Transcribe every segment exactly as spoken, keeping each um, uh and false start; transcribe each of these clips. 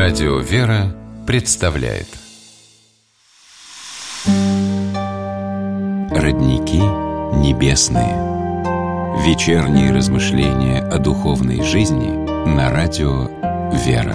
Радио «Вера» представляет Родники небесные. Вечерние размышления о духовной жизни на радио «Вера».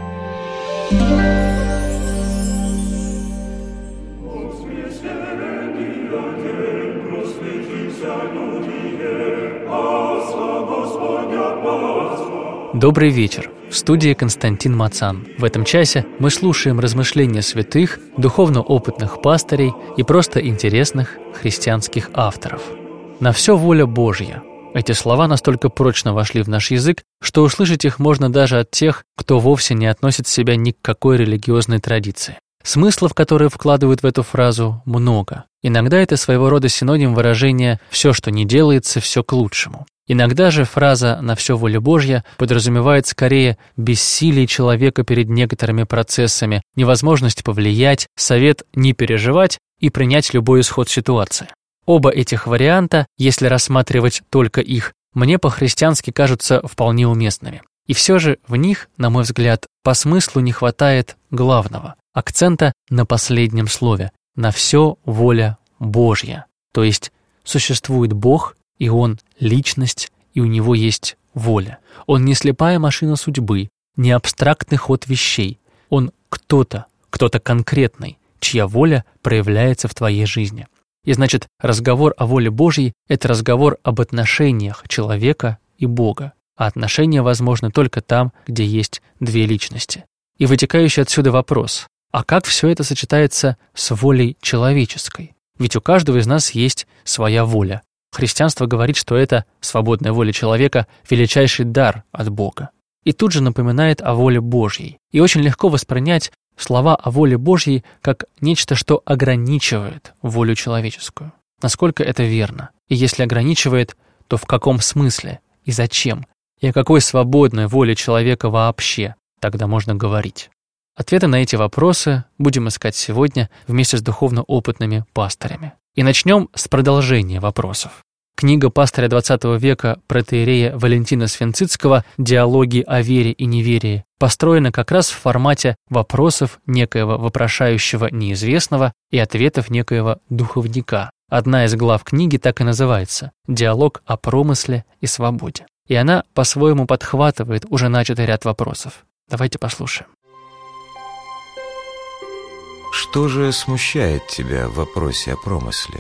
Добрый вечер. В студии Константин Мацан. В этом часе мы слушаем размышления святых, духовно опытных пастырей и просто интересных христианских авторов. «На все воля Божья». Эти слова настолько прочно вошли в наш язык, что услышать их можно даже от тех, кто вовсе не относит себя ни к какой религиозной традиции. Смыслов, которые вкладывают в эту фразу, много. Иногда это своего рода синоним выражения «все, что не делается, все к лучшему». Иногда же фраза «на все воля Божья» подразумевает скорее бессилие человека перед некоторыми процессами, невозможность повлиять, совет не переживать и принять любой исход ситуации. Оба этих варианта, если рассматривать только их, мне по-христиански кажутся вполне уместными. И все же в них, на мой взгляд, по смыслу не хватает главного – акцента на последнем слове «на все воля Божья». То есть существует Бог, и Он – личность, и у Него есть воля. Он не слепая машина судьбы, не абстрактный ход вещей. Он кто-то, кто-то конкретный, чья воля проявляется в твоей жизни. И значит, разговор о воле Божьей – это разговор об отношениях человека и Бога. А отношения возможны только там, где есть две личности. И вытекающий отсюда вопрос – а как все это сочетается с волей человеческой? Ведь у каждого из нас есть своя воля. Христианство говорит, что это, свободная воля человека, величайший дар от Бога. И тут же напоминает о воле Божьей. И очень легко воспринять слова о воле Божьей как нечто, что ограничивает волю человеческую. Насколько это верно? И если ограничивает, то в каком смысле? И зачем? И о какой свободной воле человека вообще тогда можно говорить? Ответы на эти вопросы будем искать сегодня вместе с духовно опытными пастырями. И начнем с продолжения вопросов. Книга пастыря двадцатого века протоиерея Валентина Свинцицкого «Диалоги о вере и неверии» построена как раз в формате вопросов некоего вопрошающего неизвестного и ответов некоего духовника. Одна из глав книги так и называется «Диалог о промысле и свободе». И она по-своему подхватывает уже начатый ряд вопросов. Давайте послушаем. Что же смущает тебя в вопросе о промысле?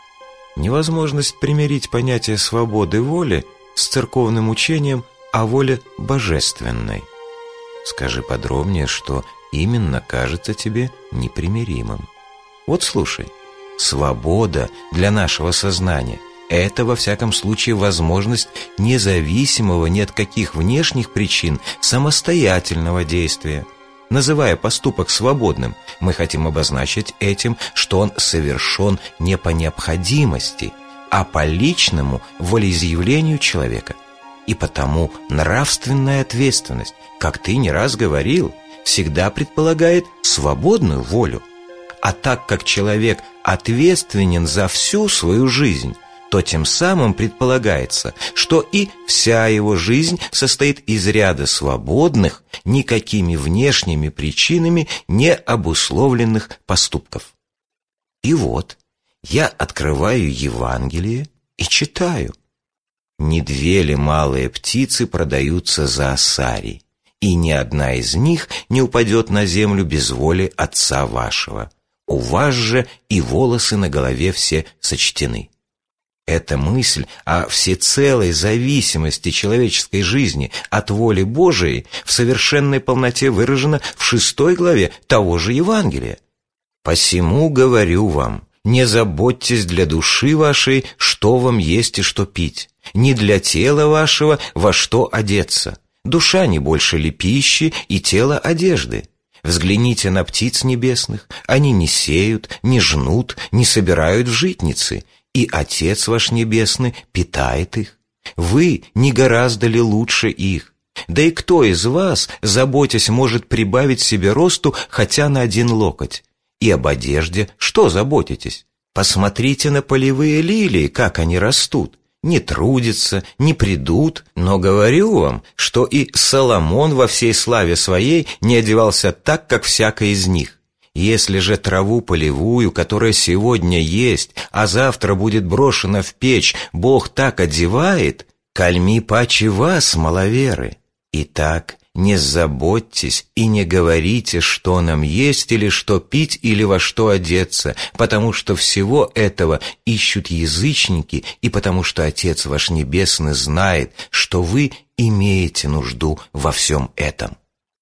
Невозможность примирить понятие свободы воли с церковным учением о воле божественной. Скажи подробнее, что именно кажется тебе непримиримым. Вот слушай. Свобода для нашего сознания – это, во всяком случае, возможность независимого ни от каких внешних причин самостоятельного действия. Называя поступок свободным, мы хотим обозначить этим, что он совершен не по необходимости, а по личному волеизъявлению человека. И потому нравственная ответственность, как ты не раз говорил, всегда предполагает свободную волю. А так как человек ответственен за всю свою жизнь, то тем самым предполагается, что и вся его жизнь состоит из ряда свободных, никакими внешними причинами не обусловленных поступков. И вот я открываю Евангелие и читаю. «Не две ли малые птицы продаются за осари, и ни одна из них не упадет на землю без воли Отца вашего. У вас же и волосы на голове все сочтены». Эта мысль о всецелой зависимости человеческой жизни от воли Божией в совершенной полноте выражена в шестой главе того же Евангелия. «Посему говорю вам, не заботьтесь для души вашей, что вам есть и что пить, ни для тела вашего, во что одеться. Душа не больше ли пищи, и тело одежды? Взгляните на птиц небесных, они не сеют, не жнут, не собирают в житницы, и Отец ваш Небесный питает их. Вы не гораздо ли лучше их? Да и кто из вас, заботясь, может прибавить себе росту хотя на один локоть? И об одежде что заботитесь? Посмотрите на полевые лилии, как они растут. не трудятся, не придут, но говорю вам, что и Соломон во всей славе своей не одевался так, как всякий из них. Если же траву полевую, которая сегодня есть, а завтра будет брошена в печь, Бог так одевает, кальми паче вас, маловеры. Итак, не заботьтесь и не говорите, что нам есть или что пить или во что одеться, потому что всего этого ищут язычники, и потому что Отец ваш Небесный знает, что вы имеете нужду во всем этом.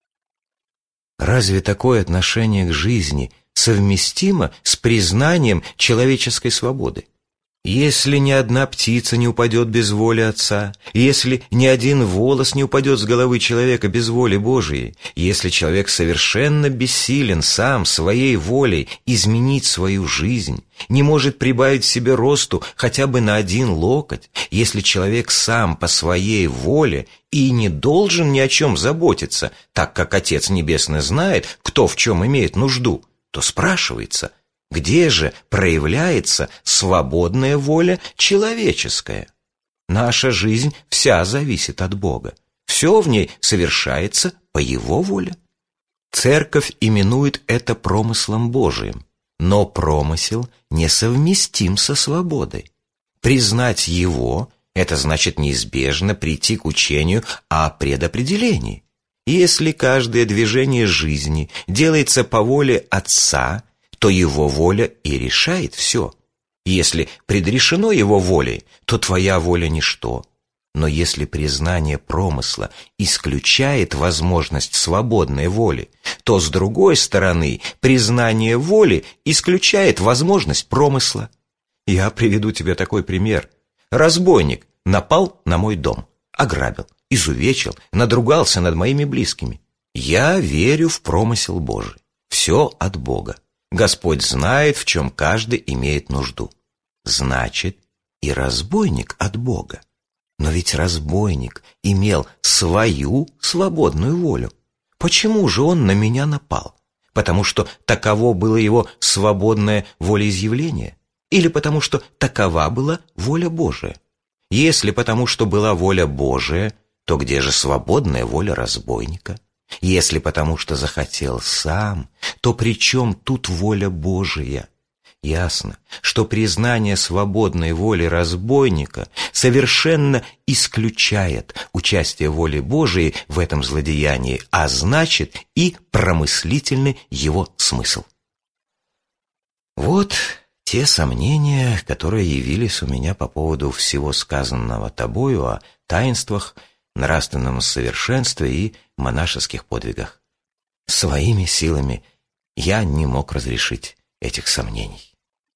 Разве такое отношение к жизни совместимо с признанием человеческой свободы? Если ни одна птица не упадет без воли Отца, если ни один волос не упадет с головы человека без воли Божией, если человек совершенно бессилен сам своей волей изменить свою жизнь, не может прибавить себе росту хотя бы на один локоть, если человек сам по своей воле и не должен ни о чем заботиться, так как Отец Небесный знает, кто в чем имеет нужду, то спрашивается, где же проявляется свободная воля человеческая? Наша жизнь вся зависит от Бога. Все в ней совершается по Его воле. Церковь именует это промыслом Божиим, но промысел несовместим со свободой. Признать его – это значит неизбежно прийти к учению о предопределении. Если каждое движение жизни делается по воле Отца, то Его воля и решает все. Если предрешено Его волей, то твоя воля ничто. Но если признание промысла исключает возможность свободной воли, то, с другой стороны, признание воли исключает возможность промысла. Я приведу тебе такой пример. Разбойник напал на мой дом, ограбил, изувечил, надругался над моими близкими. Я верю в промысел Божий. Все от Бога. Господь знает, в чем каждый имеет нужду. Значит, и разбойник от Бога. Но ведь разбойник имел свою свободную волю. Почему же он на меня напал? Потому что таково было его свободное волеизъявление? Или потому что такова была воля Божия? Если потому что была воля Божия, то где же свободная воля разбойника? Если потому что захотел сам, то при чем тут воля Божия? Ясно, что признание свободной воли разбойника совершенно исключает участие воли Божией в этом злодеянии, а значит и промыслительный его смысл. Вот те сомнения, которые явились у меня по поводу всего сказанного тобою о таинствах, нравственном совершенстве и монашеских подвигах. Своими силами я не мог разрешить этих сомнений.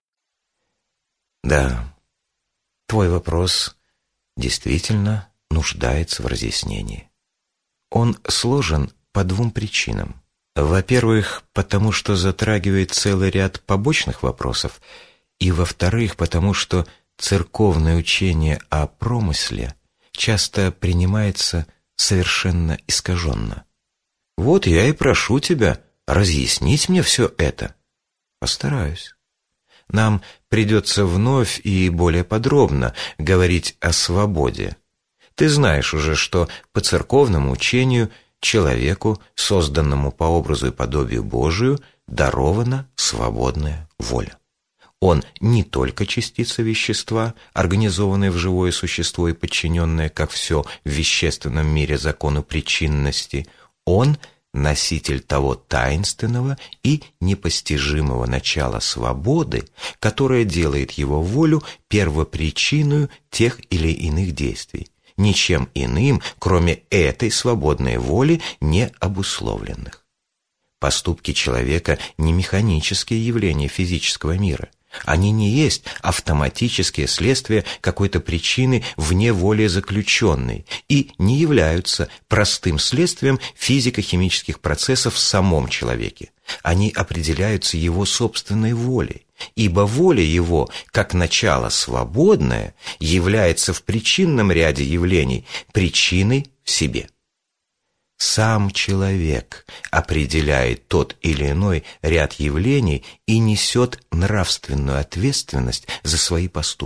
Да, твой вопрос действительно нуждается в разъяснении. Он сложен по двум причинам. Во-первых, потому что затрагивает целый ряд побочных вопросов, и во-вторых, потому что церковное учение о промысле часто принимается совершенно искаженно. Вот я и прошу тебя разъяснить мне все это. Постараюсь. Нам придется вновь и более подробно говорить о свободе. Ты знаешь уже, что по церковному учению человеку, созданному по образу и подобию Божию, дарована свободная воля. Он не только частица вещества, организованная в живое существо и подчиненная, как все в вещественном мире, закону причинности, он носитель того таинственного и непостижимого начала свободы, которое делает его волю первопричиною тех или иных действий, ничем иным, кроме этой свободной воли, не обусловленных. Поступки человека не механические явления физического мира. Они не есть автоматические следствия какой-то причины вне воли заключенной и не являются простым следствием физико-химических процессов в самом человеке. Они определяются его собственной волей, ибо воля его, как начало свободное, является в причинном ряде явлений причиной в себе. Сам человек определяет тот или иной ряд явлений и несет нравственную ответственность за свои поступки,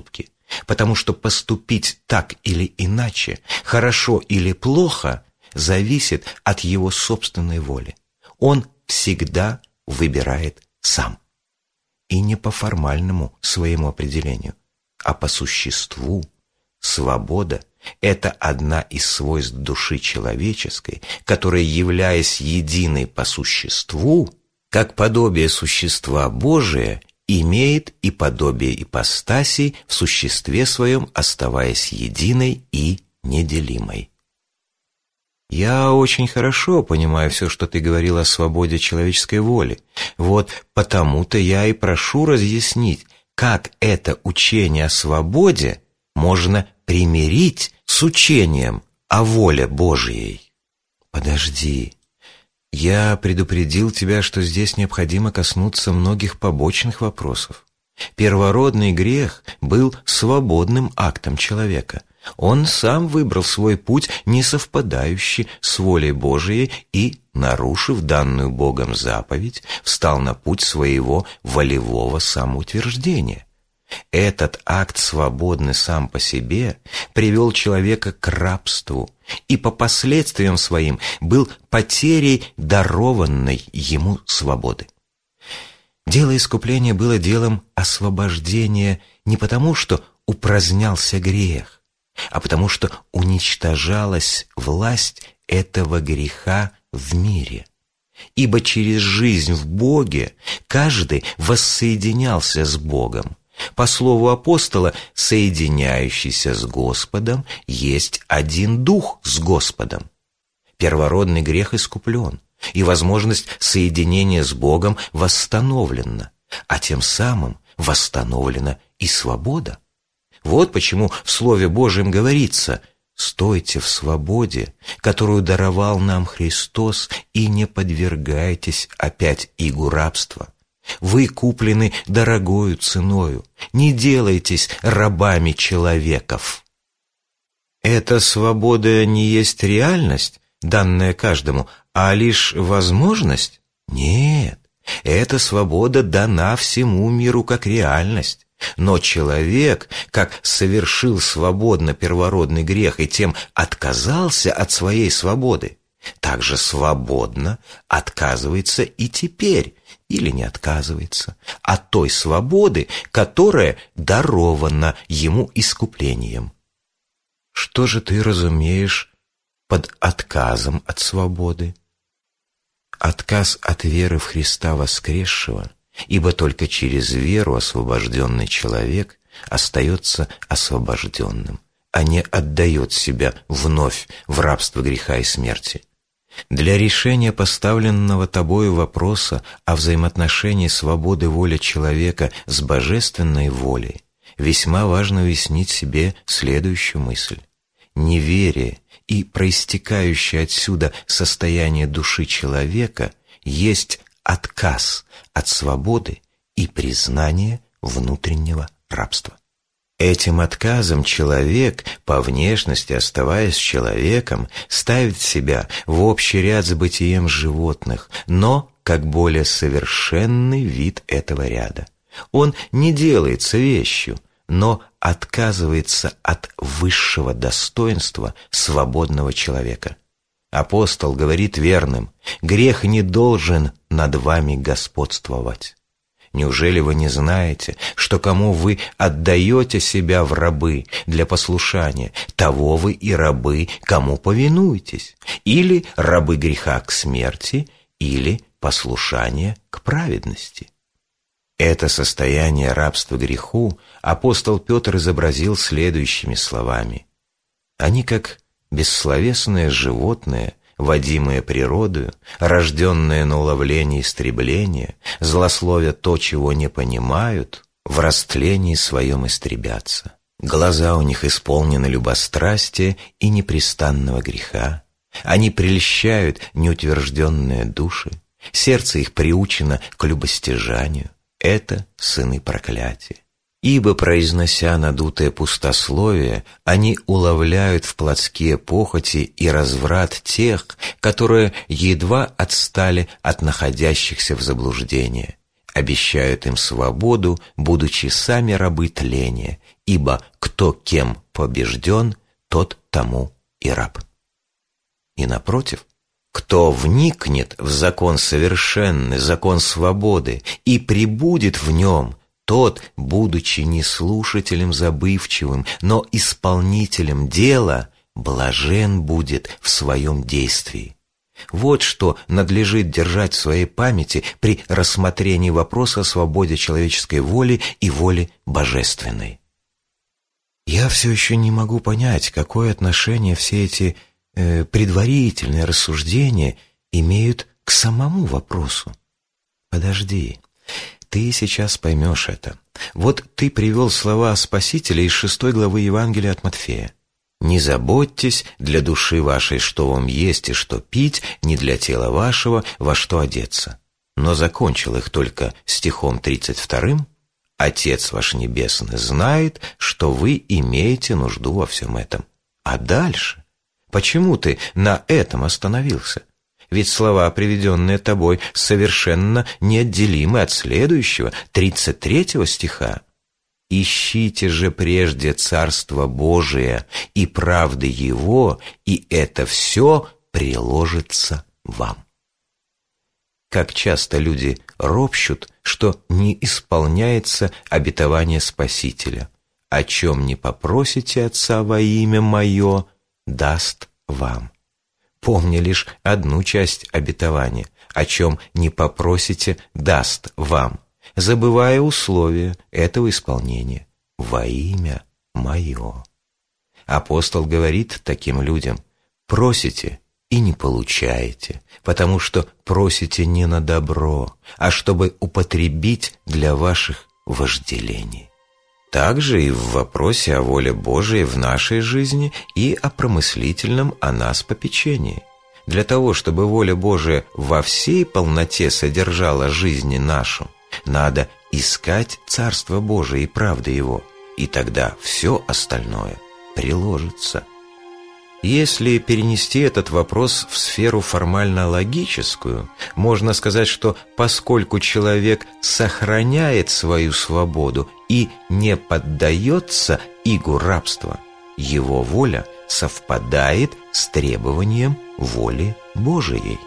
потому что поступить так или иначе, хорошо или плохо, зависит от его собственной воли. Он всегда выбирает сам. И не по формальному своему определению, а по существу. Свобода – это одна из свойств души человеческой, которая, являясь единой по существу, как подобие существа Божия, имеет и подобие ипостасей в существе своем, оставаясь единой и неделимой. Я очень хорошо понимаю все, что ты говорил о свободе человеческой воли. Вот потому-то я и прошу разъяснить, как это учение о свободе можно примирить с учением о воле Божьей. Подожди. Я предупредил тебя, что здесь необходимо коснуться многих побочных вопросов. Первородный грех был свободным актом человека. Он сам выбрал свой путь, не совпадающий с волей Божией, и, нарушив данную Богом заповедь, встал на путь своего волевого самоутверждения. Этот акт, свободный сам по себе, привел человека к рабству и по последствиям своим был потерей дарованной ему свободы. Дело искупления было делом освобождения не потому, что упразднялся грех, а потому что уничтожалась власть этого греха в мире. Ибо через жизнь в Боге каждый воссоединялся с Богом. По слову апостола, соединяющийся с Господом есть один дух с Господом. Первородный грех искуплен, и возможность соединения с Богом восстановлена, а тем самым восстановлена и свобода. Вот почему в Слове Божьем говорится: «Стойте в свободе, которую даровал нам Христос, и не подвергайтесь опять игу рабства. Вы куплены дорогою ценою, не делайтесь рабами человеков». Эта свобода не есть реальность, данная каждому, а лишь возможность? Нет, эта свобода дана всему миру как реальность. Но человек, как совершил свободно первородный грех и тем отказался от своей свободы, также свободно отказывается и теперь, или не отказывается, от той свободы, которая дарована ему искуплением. Что же ты разумеешь под отказом от свободы? Отказ от веры в Христа воскресшего, ибо только через веру освобожденный человек остается освобожденным, а не отдает себя вновь в рабство греха и смерти. Для решения поставленного тобою вопроса о взаимоотношении свободы воли человека с божественной волей весьма важно уяснить себе следующую мысль. Неверие и проистекающее отсюда состояние души человека есть отказ от свободы и признание внутреннего рабства. Этим отказом человек, по внешности оставаясь человеком, ставит себя в общий ряд с бытием животных, но как более совершенный вид этого ряда. Он не делается вещью, но отказывается от высшего достоинства свободного человека. Апостол говорит верным: грех не должен над вами господствовать. Неужели вы не знаете, что кому вы отдаете себя в рабы для послушания, того вы и рабы, кому повинуетесь? Или рабы греха к смерти, или послушание к праведности? Это состояние рабства греху апостол Петр изобразил следующими словами: «Они, как бессловесное животное, водимые природою, рожденные на уловление истребления, злословя то, чего не понимают, в растлении своем истребятся. Глаза у них исполнены любострастия и непрестанного греха. Они прельщают неутвержденные души, сердце их приучено к любостяжанию. Это сыны проклятия. Ибо, произнося надутое пустословие, они уловляют в плотские похоти и разврат тех, которые едва отстали от находящихся в заблуждении. обещают им свободу, будучи сами рабы тления, ибо кто кем побежден, тот тому и раб. И напротив, кто вникнет в закон совершенный, закон свободы, и пребудет в нем, тот, будучи не слушателем забывчивым, но исполнителем дела, блажен будет в своем действии. Вот что надлежит держать в своей памяти при рассмотрении вопроса о свободе человеческой воли и воли божественной. Я все еще не могу понять, какое отношение все эти э, предварительные рассуждения имеют к самому вопросу. Подожди, ты сейчас поймешь это. Вот ты привел слова Спасителя из шестой главы Евангелия от Матфея. «Не заботьтесь для души вашей, что вам есть и что пить, не для тела вашего, во что одеться». Но закончил их только стихом тридцать вторым. «Отец ваш Небесный знает, что вы имеете нужду во всем этом». А дальше? Почему ты на этом остановился? Ведь слова, приведенные тобой, совершенно неотделимы от следующего, тридцать третьего стиха. «Ищите же прежде Царство Божие и правды Его, и это все приложится вам». Как часто люди ропщут, что не исполняется обетование Спасителя. «О чем не попросите Отца во имя Мое, даст вам». Помни лишь одну часть обетования: «О чем не попросите, даст вам», забывая условия этого исполнения: «во имя Мое». Апостол говорит таким людям: «Просите и не получаете, потому что просите не на добро, а чтобы употребить для ваших вожделений». Также и в вопросе о воле Божией в нашей жизни и о промыслительном о нас попечении. Для того, чтобы воля Божия во всей полноте содержала жизнь нашу, надо искать Царство Божие и правды Его, и тогда все остальное приложится. Если перенести этот вопрос в сферу формально-логическую, можно сказать, что поскольку человек сохраняет свою свободу и не поддается игу рабства, его воля совпадает с требованием воли Божией.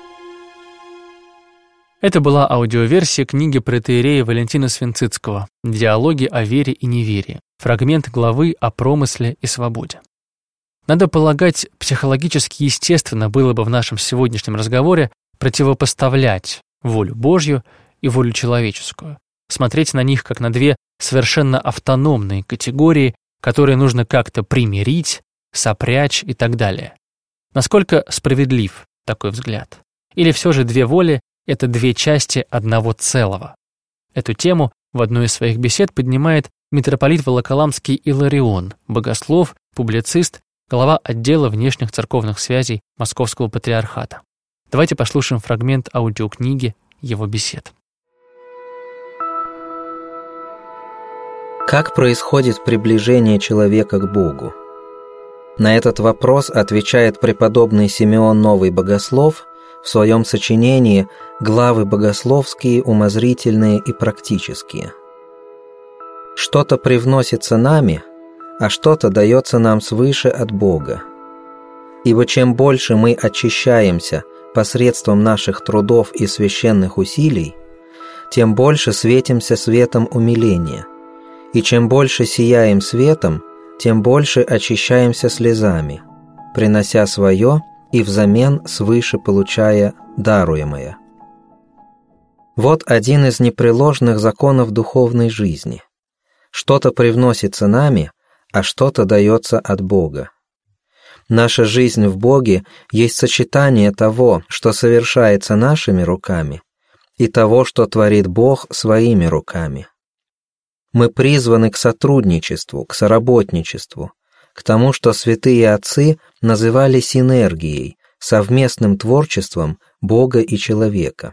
Это была аудиоверсия книги протоиерея Валентина Свинцицкого «Диалоги о вере и неверии», фрагмент главы о промысле и свободе. Надо полагать, психологически естественно было бы в нашем сегодняшнем разговоре противопоставлять волю Божью и волю человеческую, смотреть на них как на две совершенно автономные категории, которые нужно как-то примирить, сопрячь и так далее. Насколько справедлив такой взгляд? Или все же две воли — это две части одного целого? Эту тему в одной из своих бесед поднимает митрополит Волоколамский Иларион, богослов, публицист, глава отдела внешних церковных связей Московского патриархата. Давайте послушаем фрагмент аудиокниги его бесед. Как происходит приближение человека к Богу? На этот вопрос отвечает преподобный Симеон Новый Богослов в своем сочинении «Главы богословские, умозрительные и практические». Что-то привносится нами, а что-то дается нам свыше от Бога. Ибо чем больше мы очищаемся посредством наших трудов и священных усилий, тем больше светимся светом умиления, и чем больше сияем светом, тем больше очищаемся слезами, принося свое и взамен свыше получая даруемое. Вот один из непреложных законов духовной жизни. Что-то привносится нами, а что-то дается от Бога. Наша жизнь в Боге есть сочетание того, что совершается нашими руками, и того, что творит Бог своими руками. Мы призваны к сотрудничеству, к соработничеству, к тому, что святые отцы называли синергией, совместным творчеством Бога и человека.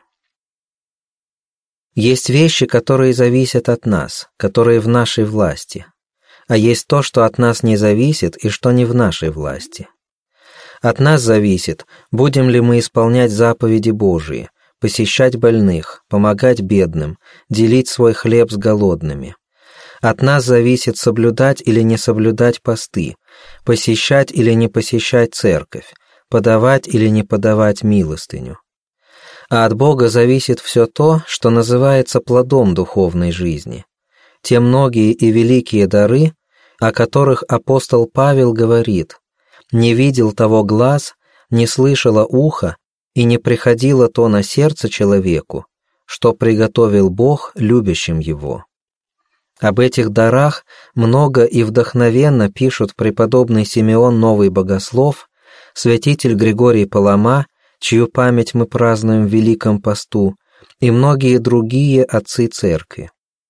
Есть вещи, которые зависят от нас, которые в нашей власти, а есть то, что от нас не зависит и что не в нашей власти. От нас зависит, будем ли мы исполнять заповеди Божии, посещать больных, помогать бедным, делить свой хлеб с голодными. От нас зависит соблюдать или не соблюдать посты, посещать или не посещать церковь, подавать или не подавать милостыню. А от Бога зависит все то, что называется плодом духовной жизни. Те многие и великие дары, о которых апостол Павел говорит: «Не видел того глаз, не слышало ухо, и не приходило то на сердце человеку, что приготовил Бог любящим его». Об этих дарах много и вдохновенно пишут преподобный Симеон Новый Богослов, святитель Григорий Палама, чью память мы празднуем в Великом посту, и многие другие отцы Церкви.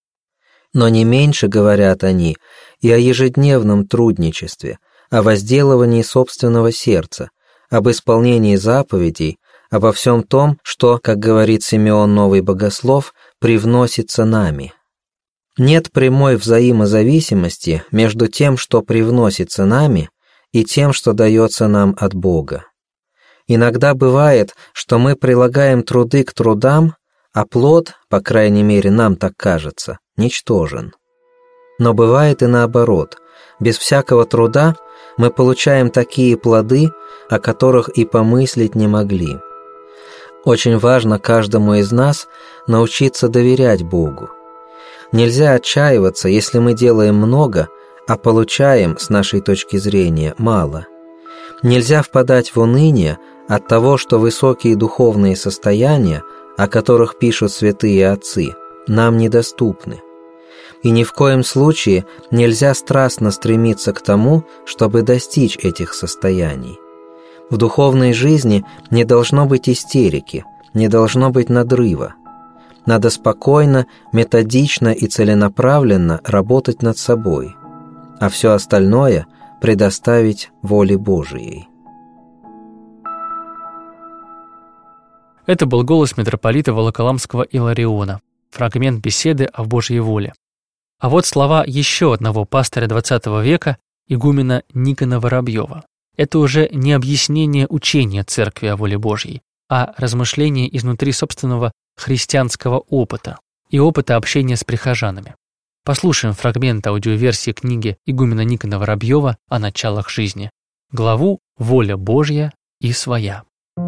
Но не меньше говорят они и о ежедневном трудничестве, о возделывании собственного сердца, об исполнении заповедей, обо всем том, что, как говорит Симеон Новый Богослов, привносится нами. Нет прямой взаимозависимости между тем, что привносится нами, и тем, что дается нам от Бога. Иногда бывает, что мы прилагаем труды к трудам, а плод, по крайней мере, нам так кажется, ничтожен. Но бывает и наоборот. Без всякого труда мы получаем такие плоды, о которых и помыслить не могли. Очень важно каждому из нас научиться доверять Богу. Нельзя отчаиваться, если мы делаем много, а получаем, с нашей точки зрения, мало. Нельзя впадать в уныние от того, что высокие духовные состояния, о которых пишут святые отцы, нам недоступны. И ни в коем случае нельзя страстно стремиться к тому, чтобы достичь этих состояний. В духовной жизни не должно быть истерики, не должно быть надрыва. Надо спокойно, методично и целенаправленно работать над собой, а все остальное предоставить воле Божией. Это был голос митрополита Волоколамского Илариона, фрагмент беседы о Божьей воле. А вот слова еще одного пастыря двадцатого века, игумена Никона Воробьева. Это уже не объяснение учения Церкви о воле Божьей, а размышление изнутри собственного христианского опыта и опыта общения с прихожанами. Послушаем фрагмент аудиоверсии книги игумена Никона Воробьева о началах жизни, главу «Воля Божья и своя».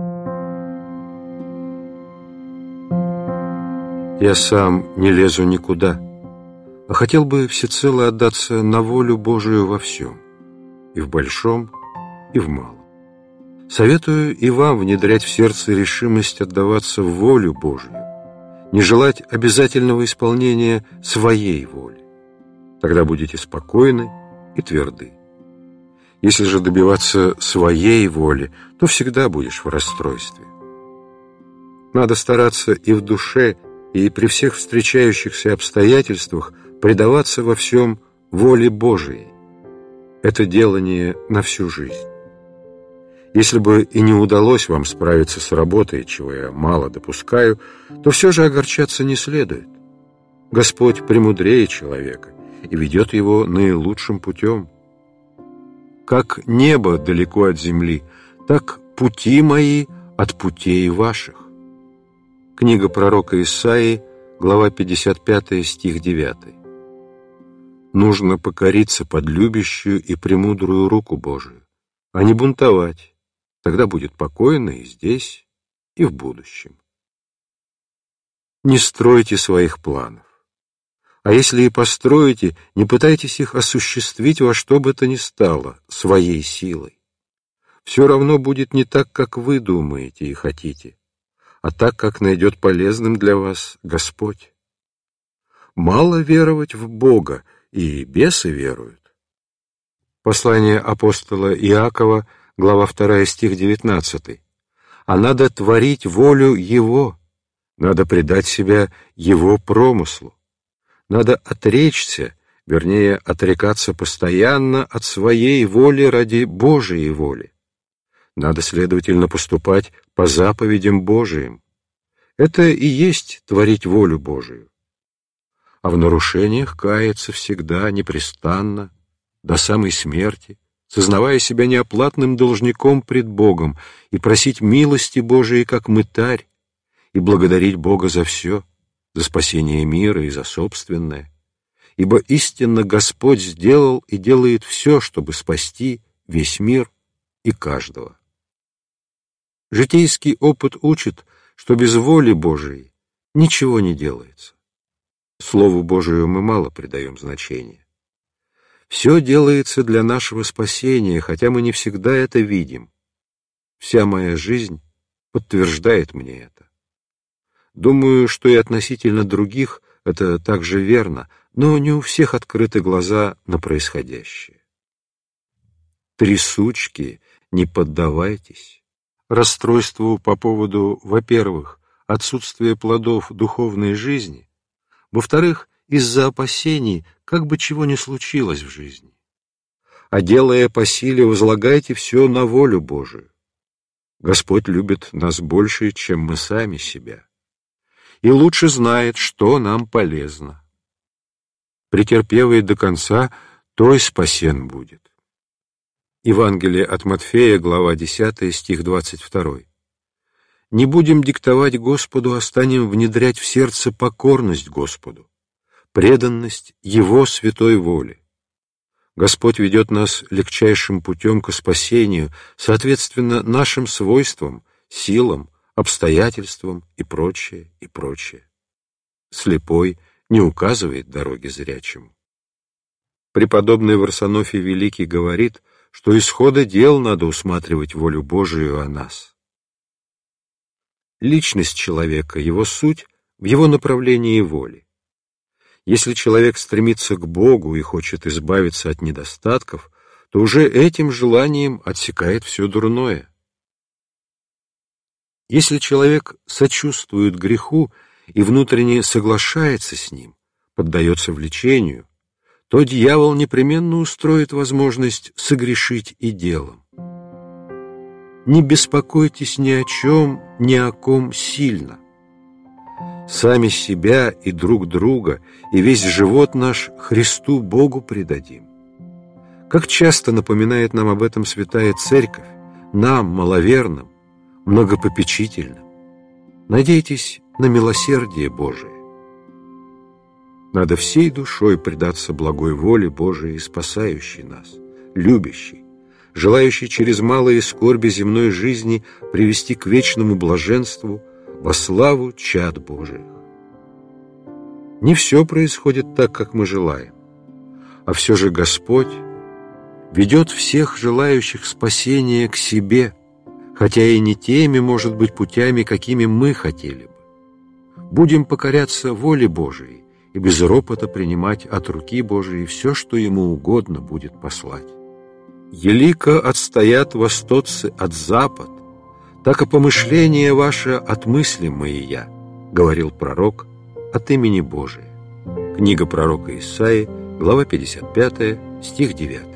Я сам не лезу никуда, а хотел бы всецело отдаться на волю Божию во всем, и в большом, и в малом. Советую и вам внедрять в сердце решимость отдаваться в волю Божию, не желать обязательного исполнения своей воли. Тогда будете спокойны и тверды. Если же добиваться своей воли, то всегда будешь в расстройстве. Надо стараться и в душе, и при всех встречающихся обстоятельствах предаваться во всем воле Божией. Это делание на всю жизнь. Если бы и не удалось вам справиться с работой, чего я мало допускаю, то все же огорчаться не следует. Господь премудрее человека и ведет его наилучшим путем. Как небо далеко от земли, так пути мои от путей ваших. Книга пророка Исаии, глава пятьдесят пятая, стих девятый. Нужно покориться под любящую и премудрую руку Божию, а не бунтовать. Тогда будет покойно и здесь, и в будущем. Не стройте своих планов. А если и построите, не пытайтесь их осуществить во что бы то ни стало, своей силой. Все равно будет не так, как вы думаете и хотите, а так, как найдет полезным для вас Господь. Мало веровать в Бога, и бесы веруют. Послание апостола Иакова, глава вторая, стих девятнадцатый. А надо творить волю Его, надо предать себя Его промыслу, надо отречься, вернее, отрекаться постоянно от своей воли ради Божией воли. Надо, следовательно, поступать по заповедям Божиим. Это и есть творить волю Божию. А в нарушениях каяться всегда, непрестанно, до самой смерти, сознавая себя неоплатным должником пред Богом, и просить милости Божией как мытарь, и благодарить Бога за все, за спасение мира и за собственное, ибо истинно Господь сделал и делает все, чтобы спасти весь мир и каждого. Житейский опыт учит, что без воли Божией ничего не делается. Слову Божию мы мало придаем значения. Все делается для нашего спасения, хотя мы не всегда это видим. Вся моя жизнь подтверждает мне это. Думаю, что и относительно других это также верно, но не у всех открыты глаза на происходящее. Трясучки, не поддавайтесь. Расстройству по поводу, во-первых, отсутствия плодов духовной жизни, во-вторых, из-за опасений, как бы чего ни случилось в жизни. А делая по силе, возлагайте все на волю Божию. Господь любит нас больше, чем мы сами себя, и лучше знает, что нам полезно. Претерпевый до конца, той спасен будет. Евангелие от Матфея, глава десятая, стих двадцать второй. Не будем диктовать Господу, а станем внедрять в сердце покорность Господу, преданность Его святой воле. Господь ведет нас легчайшим путем к спасению, соответственно, нашим свойствам, силам, обстоятельствам и прочее, и прочее. Слепой не указывает дороги зрячему. Преподобный Варсонофий Великий говорит, что исхода дел надо усматривать волю Божию о нас. Личность человека, его суть в его направлении воли. Если человек стремится к Богу и хочет избавиться от недостатков, то уже этим желанием отсекает все дурное. Если человек сочувствует греху и внутренне соглашается с ним, поддается влечению, то дьявол непременно устроит возможность согрешить и делом. Не беспокойтесь ни о чем, ни о ком сильно. Сами себя и друг друга, и весь живот наш Христу Богу предадим. Как часто напоминает нам об этом Святая Церковь, нам, маловерным, многопопечительным. Надейтесь на милосердие Божие. Надо всей душой предаться благой воле Божией, спасающей нас, любящей, желающей через малые скорби земной жизни привести к вечному блаженству во славу чад Божиих. Не все происходит так, как мы желаем, а все же Господь ведет всех желающих спасения к себе, хотя и не теми, может быть, путями, какими мы хотели бы. Будем покоряться воле Божией и без ропота принимать от руки Божией все, что Ему угодно будет послать. «Елико отстоят востоцы от запад, так и помышление ваше от мысли моия», — говорил пророк от имени Божия. Книга пророка Исаии, глава пятьдесят пятая, стих девятый.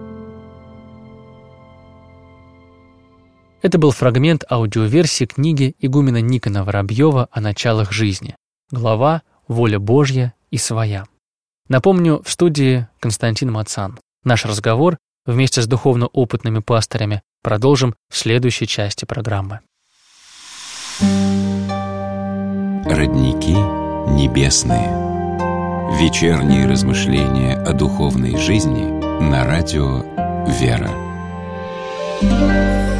Это был фрагмент аудиоверсии книги игумена Никона Воробьева о началах жизни. Глава «Воля Божья и своя». Напомню, в студии Константин Мацан. Наш разговор вместе с духовно опытными пастырями продолжим в следующей части программы. Родники небесные. Вечерние размышления о духовной жизни на радио «Вера».